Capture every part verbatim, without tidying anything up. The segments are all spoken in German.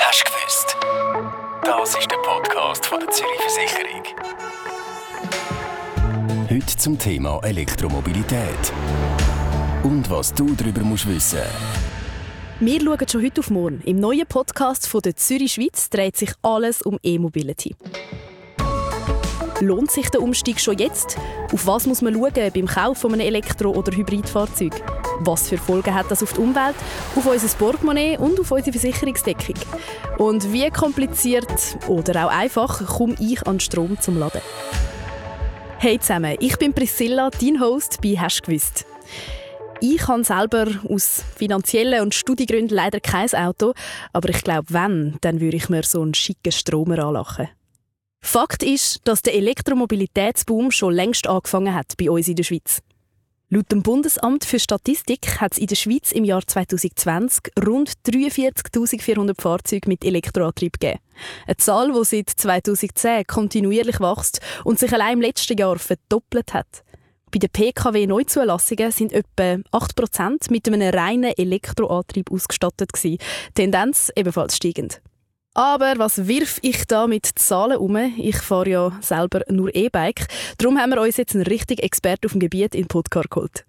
Hast du gewusst? Das ist der Podcast von der Zürich Versicherung. Heute zum Thema Elektromobilität. Und was du darüber musst wissen. Wir schauen schon heute auf morgen. Im neuen Podcast von der Zürich Schweiz dreht sich alles um E-Mobility. Lohnt sich der Umstieg schon jetzt? Auf was muss man schauen beim Kauf eines Elektro- oder Hybridfahrzeug? Was für Folgen hat das auf die Umwelt, auf unser Portemonnaie und auf unsere Versicherungsdeckung? Und wie kompliziert oder auch einfach komme ich an Strom zum Laden? Hey zusammen, ich bin Priscilla, dein Host bei «Hast du gewusst?». Ich habe selber aus finanziellen und Studiengründen leider kein Auto, aber ich glaube, wenn, dann würde ich mir so einen schicken Stromer anlachen. Fakt ist, dass der Elektromobilitätsboom schon längst angefangen hat bei uns in der Schweiz. Laut dem Bundesamt für Statistik hat es in der Schweiz im Jahr zwanzig zwanzig rund dreiundvierzigtausendvierhundert Fahrzeuge mit Elektroantrieb gegeben. Eine Zahl, die seit zweitausendzehn kontinuierlich wächst und sich allein im letzten Jahr verdoppelt hat. Bei den P K W-Neuzulassungen sind etwa acht Prozent mit einem reinen Elektroantrieb ausgestattet gewesen. Tendenz ebenfalls steigend. Aber was wirf ich da mit Zahlen um? Ich fahre ja selber nur E-Bike. Darum haben wir uns jetzt einen richtigen Experten auf dem Gebiet in den Podcast geholt.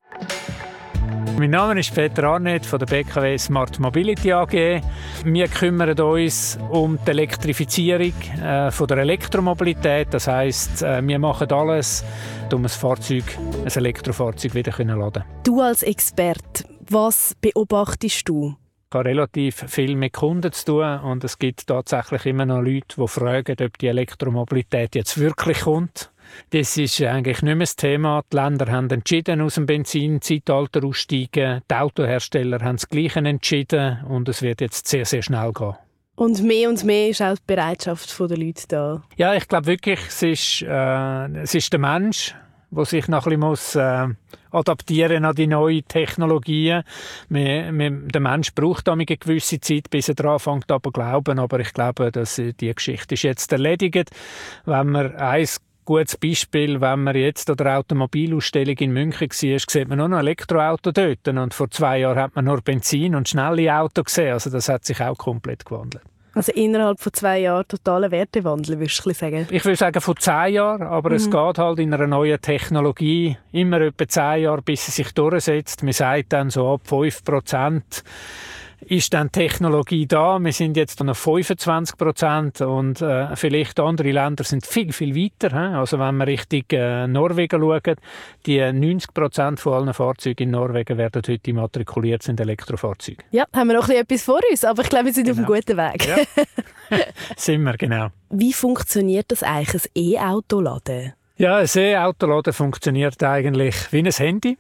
Mein Name ist Peter Arnett von der B K W Smart Mobility A G. Wir kümmern uns um die Elektrifizierung äh, von der Elektromobilität. Das heisst, äh, wir machen alles, um ein Fahrzeug, ein Elektrofahrzeug wieder zu laden. Du als Experte, was beobachtest du? Ich habe relativ viel mit Kunden zu tun und es gibt tatsächlich immer noch Leute, die fragen, ob die Elektromobilität jetzt wirklich kommt. Das ist eigentlich nicht mehr das Thema. Die Länder haben entschieden, aus dem Benzinzeitalter aussteigen. Die Autohersteller haben das Gleiche entschieden und es wird jetzt sehr, sehr schnell gehen. Und mehr und mehr ist auch die Bereitschaft der Leute da? Ja, ich glaube wirklich, es ist, äh, es ist der Mensch, der sich noch ein bisschen muss, äh, adaptieren an die neuen Technologien. Wir, wir, der Mensch braucht eine gewisse Zeit, bis er daran fängt zu glauben. Aber ich glaube, dass die Geschichte ist jetzt erledigt. Wenn man ein gutes Beispiel, wenn man jetzt an der Automobilausstellung in München war, sieht man nur noch Elektroauto dort. Und vor zwei Jahren hat man nur Benzin und schnelle Autos gesehen. Also das hat sich auch komplett gewandelt. Also innerhalb von zwei Jahren totaler Wertewandel, würdest du sagen? Ich würde sagen von zehn Jahren, aber mhm. es geht halt in einer neuen Technologie immer etwa zehn Jahre, bis sie sich durchsetzt. Man sagt dann so ab fünf Prozent ist dann Technologie da. Wir sind jetzt noch fünfundzwanzig Prozent und äh, vielleicht andere Länder sind viel, viel weiter. He? Also wenn wir Richtung äh, Norwegen schauen, die neunzig Prozent von allen Fahrzeugen in Norwegen werden heute immatrikuliert, sind Elektrofahrzeuge. Ja, haben wir noch ein etwas vor uns, aber ich glaube, wir sind genau. auf einem guten Weg. Ja. Sind wir, genau. Wie funktioniert das eigentlich, ein E-Auto-Laden? Ja, ein E-Auto-Laden funktioniert eigentlich wie ein Handy.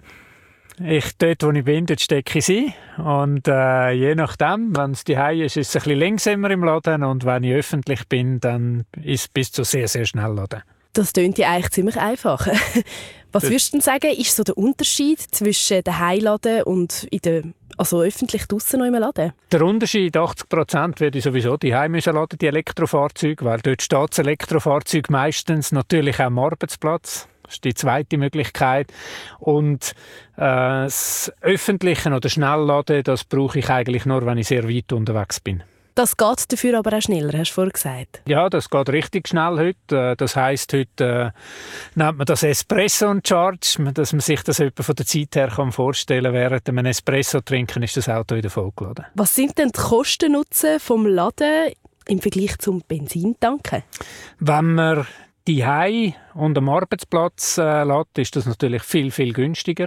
Ich, dort, wo ich bin, dort stecke ich sie. Und äh, je nachdem, wenn es daheim ist, ist es ein bisschen langsamer im Laden. Und wenn ich öffentlich bin, dann ist es bis zu sehr, sehr schnell laden. Das klingt ja eigentlich ziemlich einfach. Was das würdest du denn sagen, ist so der Unterschied zwischen daheim laden und in der, also öffentlich draussen noch im Laden? Der Unterschied, achtzig Prozent würde ich sowieso daheim müssen laden, die Elektrofahrzeuge, weil dort steht das Elektrofahrzeug meistens natürlich auch am Arbeitsplatz. Das ist die zweite Möglichkeit. Und äh, das Öffentliche oder Schnellladen, das brauche ich eigentlich nur, wenn ich sehr weit unterwegs bin. Das geht dafür aber auch schneller, hast du vorhin gesagt. Ja, das geht richtig schnell heute. Das heisst, heute äh, nennt man das Espresso und Charge, dass man sich das etwa von der Zeit her kann vorstellen kann. Während einem Espresso trinken ist das Auto wieder vollgeladen. Was sind denn die Kosten-Nutzen vom Laden im Vergleich zum Benzintanken? Wenn man die Hause und am Arbeitsplatz äh, lädt, ist das natürlich viel, viel günstiger.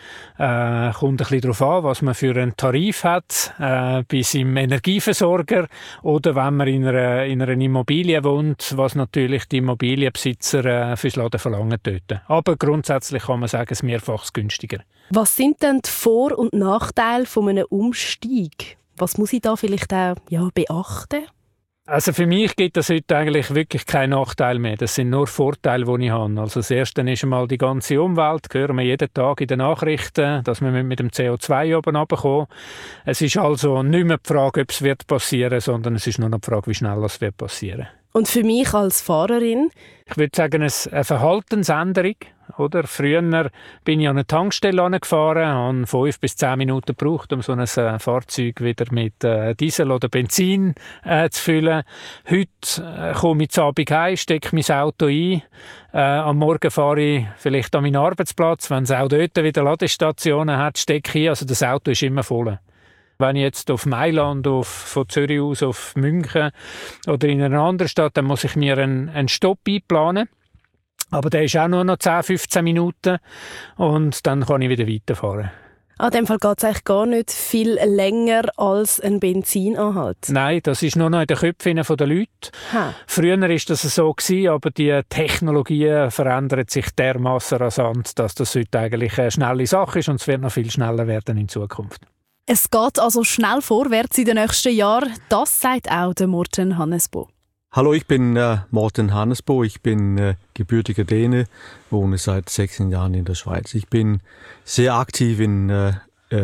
Äh, kommt ein bisschen darauf an, was man für einen Tarif hat, äh, bei seinem Energieversorger oder wenn man in einer, in einer Immobilie wohnt, was natürlich die Immobilienbesitzer äh, fürs Laden verlangen dort. Aber grundsätzlich kann man sagen, es ist mehrfach günstiger. Was sind denn die Vor- und Nachteile von einem Umstieg? Was muss ich da vielleicht auch ja, beachten? Also für mich gibt es heute eigentlich wirklich keinen Nachteil mehr. Das sind nur Vorteile, die ich habe. Also das Erste ist einmal die ganze Umwelt. Das hören wir jeden Tag in den Nachrichten, dass wir mit dem C O zwei oben runterkommen. Es ist also nicht mehr die Frage, ob es wird passieren, sondern es ist nur noch die Frage, wie schnell es wird passieren. Und für mich als Fahrerin? Ich würde sagen, eine Verhaltensänderung. Oder? Früher bin ich an eine Tankstelle gefahren, habe fünf bis zehn Minuten gebraucht, um so ein äh, Fahrzeug wieder mit äh, Diesel oder Benzin äh, zu füllen. Heute äh, komme ich zu Abend heim, stecke mein Auto ein. Äh, am Morgen fahre ich vielleicht an meinen Arbeitsplatz. Wenn es auch dort wieder Ladestationen hat, stecke ich. Also das Auto ist immer voll. Wenn ich jetzt auf Mailand, auf, von Zürich aus auf München oder in einer anderen Stadt, dann muss ich mir einen, einen Stopp einplanen. Aber der ist auch nur noch zehn, fünfzehn Minuten und dann kann ich wieder weiterfahren. An dem Fall geht es eigentlich gar nicht viel länger als ein Benzinanhalt. Nein, das ist nur noch in den Köpfen der Leute. Ha. Früher war das so, aber die Technologie verändert sich dermassen rasant, dass das heute eigentlich eine schnelle Sache ist und es wird noch viel schneller werden in Zukunft. Es geht also schnell vorwärts in den nächsten Jahren. Das sagt auch der Morten Hannesbo. Hallo, ich bin äh, Morten Hannesbo. Ich bin äh, gebürtiger Däne, wohne seit sechzehn Jahren in der Schweiz. Ich bin sehr aktiv in, äh,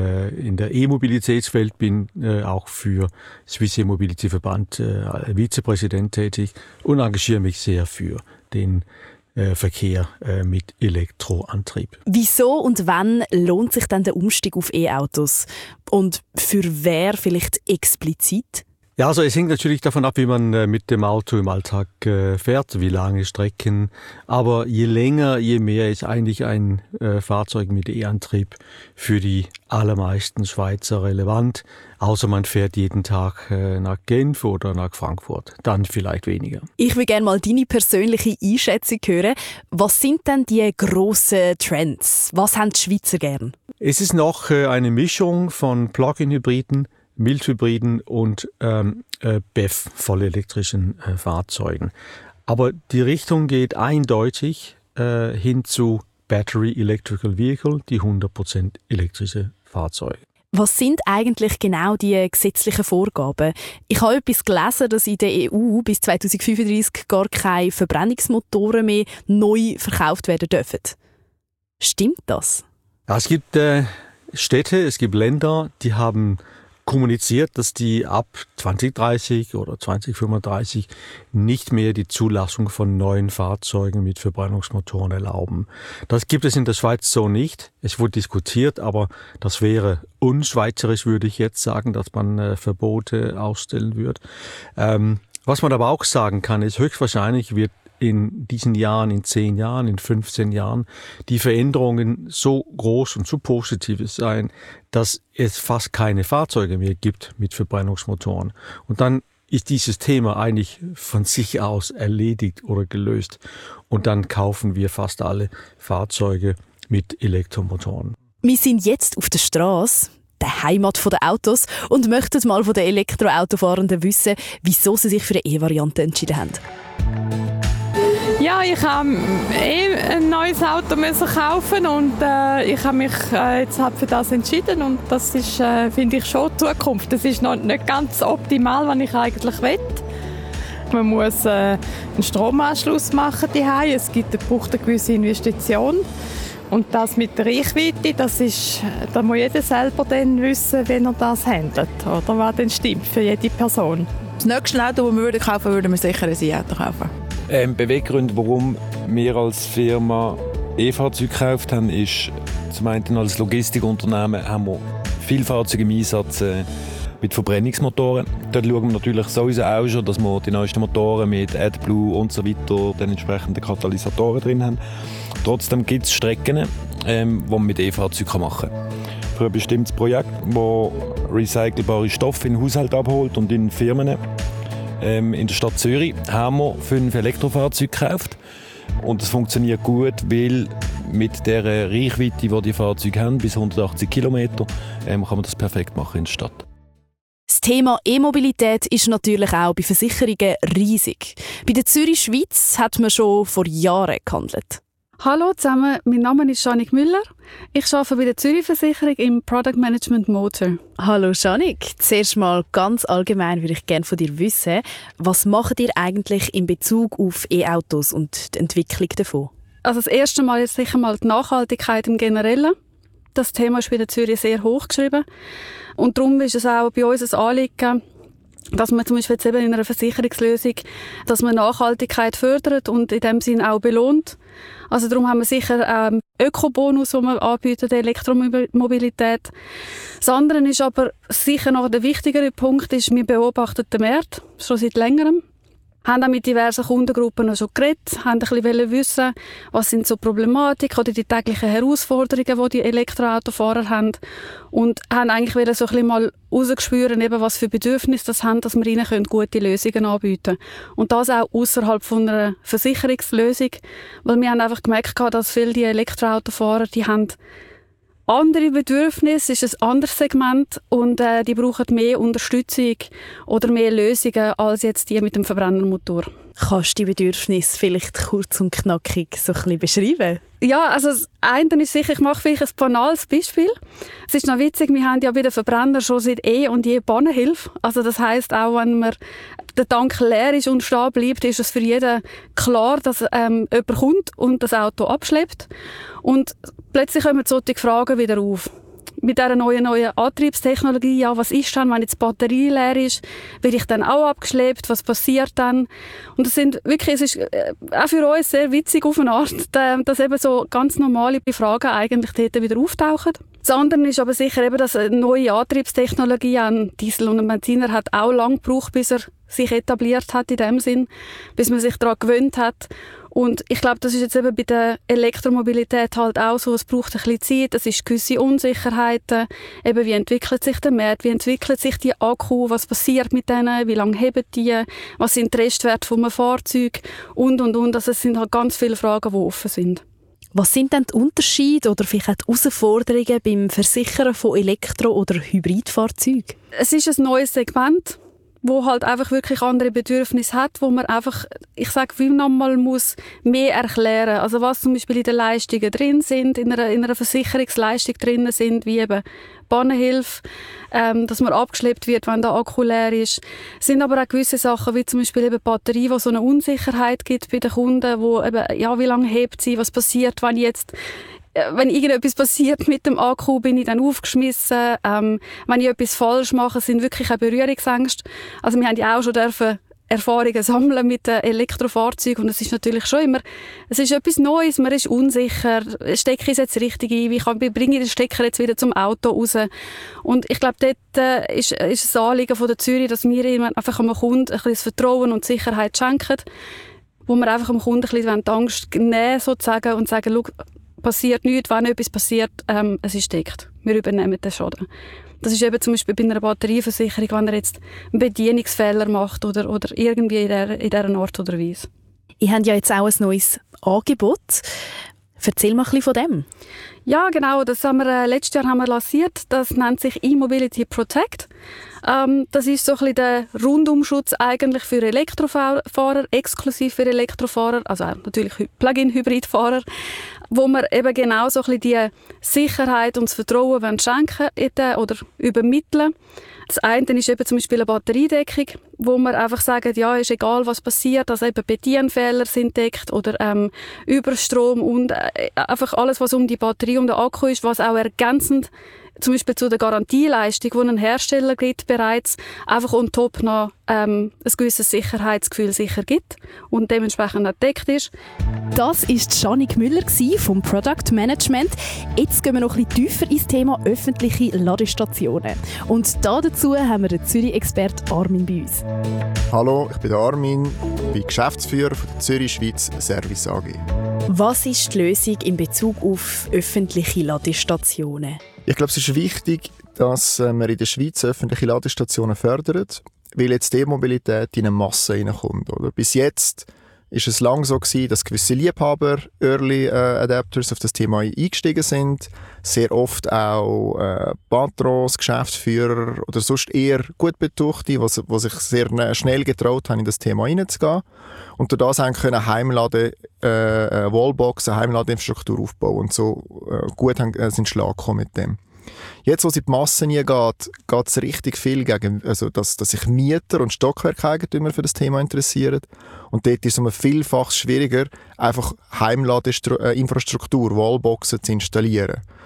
in der E-Mobilitätswelt, bin äh, auch für Swiss E-Mobility Verband äh, als Vizepräsident tätig und engagiere mich sehr für den Verkehr mit Elektroantrieb. Wieso und wann lohnt sich dann der Umstieg auf E-Autos? Und für wer vielleicht explizit? Ja, also es hängt natürlich davon ab, wie man mit dem Auto im Alltag fährt, wie lange Strecken. Aber je länger, je mehr ist eigentlich ein Fahrzeug mit E-Antrieb für die allermeisten Schweizer relevant. Außer man fährt jeden Tag nach Genf oder nach Frankfurt. Dann vielleicht weniger. Ich würde gerne mal deine persönliche Einschätzung hören. Was sind denn die grossen Trends? Was haben die Schweizer gern? Es ist noch eine Mischung von Plug-in-Hybriden, Mildhybriden und ähm, äh, B E V, vollelektrischen äh, Fahrzeugen. Aber die Richtung geht eindeutig äh, hin zu Battery Electrical Vehicle, die hundert Prozent elektrische Fahrzeuge. Was sind eigentlich genau die gesetzlichen Vorgaben? Ich habe etwas gelesen, dass in der E U bis zweitausendfünfunddreissig gar keine Verbrennungsmotoren mehr neu verkauft werden dürfen. Stimmt das? Ja, es gibt äh, Städte, es gibt Länder, die haben kommuniziert, dass die ab zwanzig dreißig oder zwanzig fünfunddreißig nicht mehr die Zulassung von neuen Fahrzeugen mit Verbrennungsmotoren erlauben. Das gibt es in der Schweiz so nicht. Es wurde diskutiert, aber das wäre unschweizerisch, würde ich jetzt sagen, dass man äh, Verbote ausstellen würde. Ähm, was man aber auch sagen kann, ist, höchstwahrscheinlich wird in diesen Jahren, in zehn Jahren, in fünfzehn Jahren die Veränderungen so groß und so positiv sein, dass es fast keine Fahrzeuge mehr gibt mit Verbrennungsmotoren. Und dann ist dieses Thema eigentlich von sich aus erledigt oder gelöst. Und dann kaufen wir fast alle Fahrzeuge mit Elektromotoren. Wir sind jetzt auf der Straße, der Heimat der Autos, und möchten mal von den Elektroautofahrenden wissen, wieso sie sich für eine E-Variante entschieden haben. Ja, ich habe eh ein neues Auto müssen kaufen und äh, ich habe mich äh, jetzt halt für das entschieden und das ist, äh, finde ich, schon die Zukunft. Das ist noch nicht ganz optimal, was ich eigentlich will. Man muss äh, einen Stromanschluss machen daheim. Es gibt, braucht eine gewisse Investition. Und das mit der Reichweite, das ist, da muss jeder selber dann wissen, wenn er das handelt, oder was denn stimmt für jede Person. Das nächste Auto, das wir kaufen würden, würden wir sicher ein E-Auto kaufen. Ähm, Beweggründe, warum wir als Firma E-Fahrzeuge gekauft haben, ist zum einen als Logistikunternehmen haben wir viele Fahrzeuge im Einsatz äh, mit Verbrennungsmotoren. Dort schauen wir natürlich sowieso auch schon, dass wir die neuesten Motoren mit AdBlue und so weiter, den entsprechenden Katalysatoren drin haben. Trotzdem gibt es Strecken, ähm, die man mit E-Fahrzeugen machen kann. Für ein bestimmtes Projekt, das recycelbare Stoffe in Haushalten abholt und in Firmen. Ähm, in der Stadt Zürich haben wir fünf Elektrofahrzeuge gekauft. Und das funktioniert gut, weil mit der Reichweite, die die Fahrzeuge haben, bis hundertachtzig Kilometer, ähm, kann man das perfekt machen in der Stadt. Das Thema E-Mobilität ist natürlich auch bei Versicherungen riesig. Bei der Zürich Schweiz hat man schon vor Jahren gehandelt. Hallo zusammen, mein Name ist Janik Müller. Ich arbeite bei der Zürich Versicherung im Product Management Motor. Hallo Janik, zuerst mal ganz allgemein würde ich gerne von dir wissen, was macht ihr eigentlich in Bezug auf E-Autos und die Entwicklung davon? Also das erste Mal ist sicher mal die Nachhaltigkeit im Generellen. Das Thema ist bei der Zürich sehr hoch geschrieben. Und darum ist es auch bei uns ein Anliegen, dass man zum Beispiel jetzt eben in einer Versicherungslösung, dass man Nachhaltigkeit fördert und in dem Sinn auch belohnt. Also darum haben wir sicher ähm, Ökobonus, den wir anbieten, der Elektromobilität. Das andere ist aber sicher noch der wichtigere Punkt, ist, wir beobachten den Markt schon seit längerem. Wir haben auch mit diversen Kundengruppen schon geredet, haben ein bisschen wissen, was sind so Problematiken oder die täglichen Herausforderungen, die die Elektroautofahrer haben. Und haben eigentlich so ein bisschen mal herausgespürt, eben was für Bedürfnisse das haben, dass wir ihnen gute Lösungen anbieten können. Und das auch außerhalb von einer Versicherungslösung, weil wir haben einfach gemerkt, dass viele die Elektroautofahrer, die haben andere Bedürfnisse, ist ein anderes Segment und äh, die brauchen mehr Unterstützung oder mehr Lösungen als jetzt die mit dem Verbrennermotor. Kannst du die Bedürfnisse vielleicht kurz und knackig so ein bisschen beschreiben? Ja, also das eine ist sicher, ich mache vielleicht ein banales Beispiel. Es ist noch witzig, wir haben ja bei den Verbrennern schon seit eh und je Bahnenhilfe. Also das heisst, auch wenn man der Tank leer ist und stehen bleibt, ist es für jeden klar, dass ähm, jemand kommt und das Auto abschleppt. Und plötzlich kommen solche Fragen wieder auf. Mit dieser neuen, neuen Antriebstechnologie, ja, was ist dann, wenn jetzt die Batterie leer ist? Werde ich dann auch abgeschleppt? Was passiert dann? Und das sind wirklich, es ist äh, auch für uns sehr witzig auf eine Art, dass eben so ganz normale Fragen eigentlich dort wieder auftauchen. Das andere ist aber sicher eben, dass eine neue Antriebstechnologie an Diesel und Benziner hat auch lange gebraucht, bis er sich etabliert hat in dem Sinn, bis man sich daran gewöhnt hat. Und ich glaube, das ist jetzt eben bei der Elektromobilität halt auch so, es braucht ein bisschen Zeit, es ist gewisse Unsicherheiten, eben wie entwickelt sich der Markt, wie entwickelt sich die Akku, was passiert mit denen, wie lange heben die, was sind die Restwerte von einem Fahrzeug und, und, und. Also es sind halt ganz viele Fragen, die offen sind. Was sind denn die Unterschiede oder vielleicht auch die Herausforderungen beim Versichern von Elektro- oder Hybridfahrzeugen? Es ist ein neues Segment, wo halt einfach wirklich andere Bedürfnisse hat, wo man einfach, ich sage, wie nochmal muss mehr erklären. Also was zum Beispiel in den Leistungen drin sind, in einer, in einer Versicherungsleistung drin sind, wie eben Bahnenhilfe, ähm, dass man abgeschleppt wird, wenn der Akku leer ist. Es sind aber auch gewisse Sachen, wie zum Beispiel eben Batterie, wo so eine Unsicherheit gibt bei den Kunden, wo eben, ja, wie lange hebt sie, was passiert, wenn jetzt wenn irgendetwas passiert mit dem Akku, bin ich dann aufgeschmissen. Ähm, wenn ich etwas falsch mache, sind wirklich auch Berührungsängste. Also wir haben ja auch schon dürfen Erfahrungen sammeln mit den Elektrofahrzeugen und es ist natürlich schon immer, es ist etwas Neues, man ist unsicher, stecke ich es jetzt richtig ein, wie kann, bringe ich den Stecker jetzt wieder zum Auto raus? Und ich glaube, dort äh, ist, ist das Anliegen von der Zürich, dass wir einfach einem Kunden ein bisschen das Vertrauen und Sicherheit schenken, wo wir einfach dem Kunden ein bisschen die Angst nehmen sozusagen und sagen, schau, passiert nichts, wenn etwas passiert, ähm, es ist deckt. Wir übernehmen den Schaden. Das ist eben zum Beispiel bei einer Batterieversicherung, wenn er jetzt einen Bedienungsfehler macht oder, oder irgendwie in dieser, in dieser Art oder Weise. Ihr habt ja jetzt auch ein neues Angebot. Erzähl mal ein bisschen von dem. Ja, genau. Das haben wir, äh, letztes Jahr haben wir lanciert. Das nennt sich E-Mobility Protect. Ähm, das ist so ein bisschen der Rundumschutz eigentlich für Elektrofahrer, exklusiv für Elektrofahrer, also auch natürlich Plug-in-Hybridfahrer, wo wir eben genau so ein bisschen die Sicherheit und das Vertrauen schenken oder übermitteln. Das eine ist eben zum Beispiel eine Batteriedeckung, wo wir einfach sagen, ja, ist egal, was passiert, dass eben Bedienfehler sind deckt oder ähm, Überstrom und äh, einfach alles, was um die Batterie und den Akku ist, was auch ergänzend zum Beispiel zu der Garantieleistung, die ein Hersteller gibt, bereits einfach on top noch ähm, ein gewisses Sicherheitsgefühl sicher gibt und dementsprechend entdeckt ist. Das war Janik Müller vom Product Management. Jetzt gehen wir noch ein bisschen tiefer ins Thema öffentliche Ladestationen. Und dazu haben wir den Zürich-Expert Armin bei uns. Hallo, ich bin Armin, bin Geschäftsführer der Zürich Schweiz Service A G. Was ist die Lösung in Bezug auf öffentliche Ladestationen? Ich glaube, es ist wichtig, dass wir in der Schweiz öffentliche Ladestationen fördern, weil jetzt die E-Mobilität in eine Masse reinkommt. Oder? Bis jetzt war es lange so gewesen, dass gewisse Liebhaber, Early äh, Adapters auf das Thema eingestiegen sind. Sehr oft auch äh, Patrons, Geschäftsführer oder sonst eher gut Betuchte, die sich sehr schnell getraut haben, in das Thema reinzugehen. Und durch das haben können Heimladen, äh, Wallboxen, Heimladeinfrastruktur aufbauen und so äh, gut haben, äh, sind Schlag gekommen mit dem. Jetzt, wo es in die Massen geht, geht es richtig viel gegen, also dass, dass sich Mieter und Stockwerkeigentümer für das Thema interessieren. Und dort ist es um ein Vielfaches schwieriger, einfach Heimladeinfrastruktur, Wallboxen zu installieren.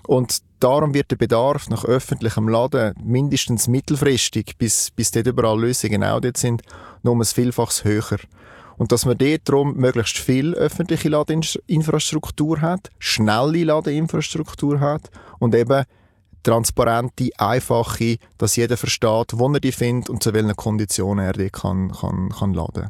Und darum wird der Bedarf nach öffentlichem Laden mindestens mittelfristig, bis, bis dort überall Lösungen auch dort sind, noch um ein Vielfaches höher. Und dass man dort darum möglichst viel öffentliche Ladeinfrastruktur hat, schnelle Ladeinfrastruktur hat und eben transparente, einfache, dass jeder versteht, wo er die findet und zu welchen Konditionen er die kann, kann, kann laden.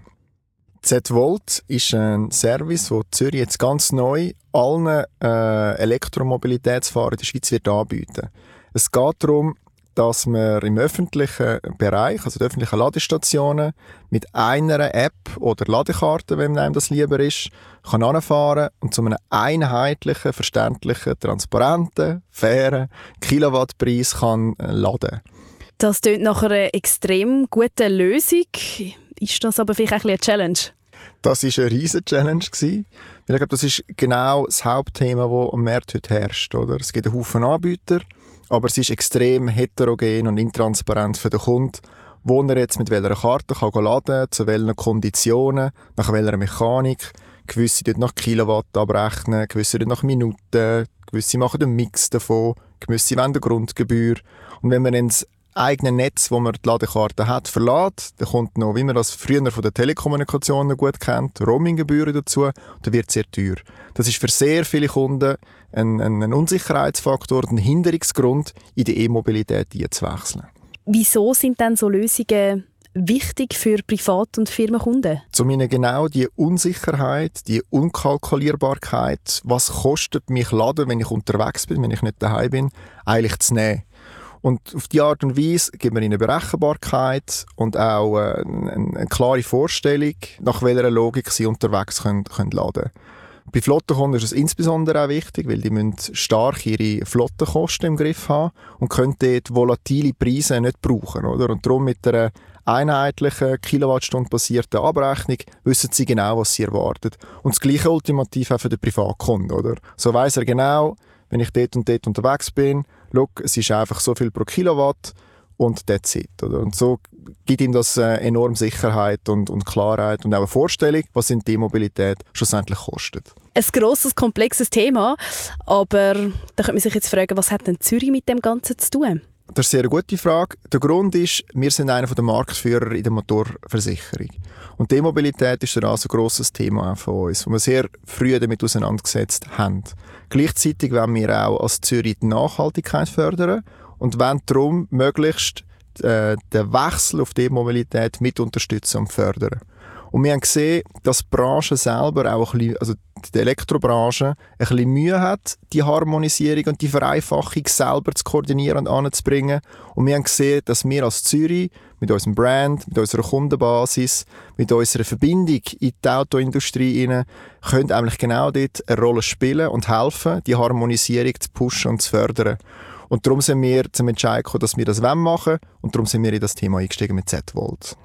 Z-Volt ist ein Service, den Zürich jetzt ganz neu allen äh, Elektromobilitätsfahrern in der Schweiz wird anbieten. Es geht darum, dass man im öffentlichen Bereich, also die öffentlichen Ladestationen, mit einer App oder Ladekarte, wenn einem das lieber ist, kann anfahren und zu einem einheitlichen, verständlichen, transparenten, fairen Kilowattpreis kann laden. Das klingt nach einer extrem guten Lösung. Ist das aber vielleicht ein bisschen eine Challenge? Das war eine riesige Challenge. Ich glaube, das ist genau das Hauptthema, das am Markt heute herrscht. Oder? Es gibt einen Haufen Anbieter, aber es ist extrem heterogen und intransparent für den Kunden, wo er jetzt mit welcher Karte kann laden kann, zu welchen Konditionen, nach welcher Mechanik. Gewisse dort nach Kilowatt abrechnen, gewisse dort nach Minuten, gewisse machen einen Mix davon, gewisse wollen eine Grundgebühr. Und wenn man dann das eigene Netz, wo man die Ladekarte hat, verlässt, dann kommt noch, wie man das früher von den Telekommunikationen gut kennt, Roaminggebühren dazu, dann wird es sehr teuer. Das ist für sehr viele Kunden ein, ein, ein Unsicherheitsfaktor, ein Hinderungsgrund, in die E-Mobilität einzuwechseln. Wieso sind denn so Lösungen wichtig für Privat- und Firmenkunden? Zum ihnen genau die Unsicherheit, die Unkalkulierbarkeit, was kostet mich Laden, wenn ich unterwegs bin, wenn ich nicht daheim bin, eigentlich zu nehmen. Und auf diese Art und Weise gibt man ihnen Berechenbarkeit und auch äh, eine, eine klare Vorstellung, nach welcher Logik sie unterwegs können, können laden. Bei Flottenkunden ist es insbesondere auch wichtig, weil die müssen stark ihre Flottenkosten im Griff haben und können dort volatile Preise nicht brauchen. Oder? Und darum mit einer einheitlichen, Kilowattstunde-basierten Abrechnung wissen sie genau, was sie erwarten. Und das Gleiche ultimativ auch für den Privatkunden. Oder? So weiss er genau, wenn ich dort und dort unterwegs bin, schau, es ist einfach so viel pro Kilowatt und that's it. Oder? Und so gibt ihm das äh, enorm Sicherheit und, und Klarheit und auch eine Vorstellung, was in die Mobilität schlussendlich kostet. Ein grosses, komplexes Thema, aber da könnte man sich jetzt fragen, was hat denn Zürich mit dem Ganzen zu tun? Das ist eine sehr gute Frage. Der Grund ist, wir sind einer der Marktführer in der Motorversicherung. Und die E-Mobilität ist also ein grosses Thema auch von uns, wo wir sehr früh damit auseinandergesetzt haben. Gleichzeitig wollen wir auch als Zürich die Nachhaltigkeit fördern und wollen darum möglichst äh, den Wechsel auf die E-Mobilität mit unterstützen und fördern. Und wir haben gesehen, dass die Branche selber auch ein bisschen, also die Elektrobranche, ein bisschen Mühe hat, die Harmonisierung und die Vereinfachung selber zu koordinieren und anzubringen. Und wir haben gesehen, dass wir als Zürich mit unserem Brand, mit unserer Kundenbasis, mit unserer Verbindung in die Autoindustrie rein, können eigentlich genau dort eine Rolle spielen und helfen, die Harmonisierung zu pushen und zu fördern. Und darum sind wir zum Entscheid gekommen, dass wir das machen wollen. Und darum sind wir in das Thema eingestiegen mit Z-Volt.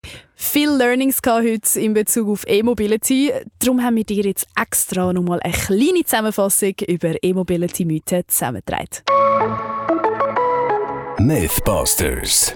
Viele Learnings heute in Bezug auf E-Mobility. Darum haben wir dir jetzt extra nochmal eine kleine Zusammenfassung über E-Mobility-Mythen zusammengetragen. Mythbusters.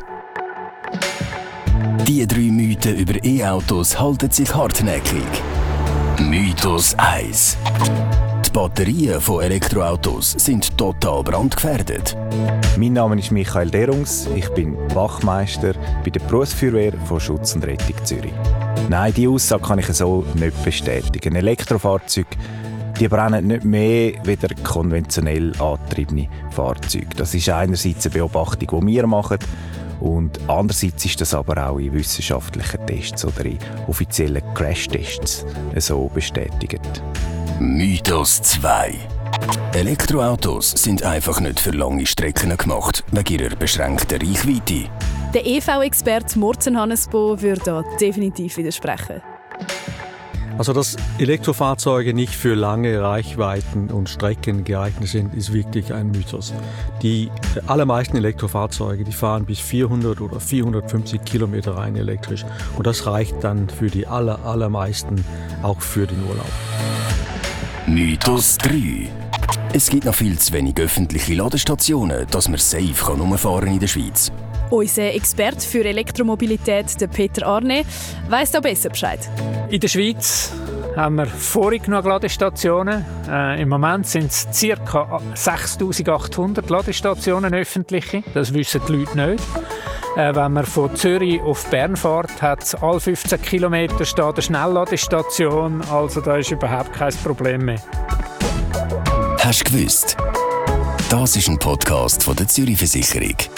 Die drei Mythen über E-Autos halten sich hartnäckig. Mythos eins. Die Batterien von Elektroautos sind total brandgefährdet. Mein Name ist Michael Derungs, ich bin Wachmeister bei der Berufsfeuerwehr von Schutz und Rettung Zürich. Nein, diese Aussage kann ich so nicht bestätigen. Elektrofahrzeuge die brennen nicht mehr wie konventionell angetriebene Fahrzeuge. Das ist einerseits eine Beobachtung, die wir machen, und andererseits ist das aber auch in wissenschaftlichen Tests oder in offiziellen Crash-Tests so bestätigt. Mythos zwei. Elektroautos sind einfach nicht für lange Strecken gemacht, wegen ihrer beschränkten Reichweite. Der E V-Experte Morten Hannesbo würde da definitiv widersprechen. Also, dass Elektrofahrzeuge nicht für lange Reichweiten und Strecken geeignet sind, ist wirklich ein Mythos. Die allermeisten Elektrofahrzeuge, die fahren bis vierhundert oder vierhundertfünfzig Kilometer rein elektrisch. Und das reicht dann für die aller, allermeisten auch für den Urlaub. Mythos drei. Es gibt noch viel zu wenig öffentliche Ladestationen, dass man safe herumfahren kann in der Schweiz. Unser Experte für Elektromobilität, der Peter Arne, weiss da besser Bescheid. In der Schweiz haben wir vorhin genug Ladestationen. Äh, Im Moment sind es ca. sechstausendachthundert Ladestationen öffentliche. Das wissen die Leute nicht. Äh, wenn man von Zürich auf Bern fährt, hat es alle fünfzehn Kilometer steht eine Schnellladestation. Also da ist überhaupt kein Problem mehr. Hast du gewusst? Das ist ein Podcast von der Zürich Versicherung.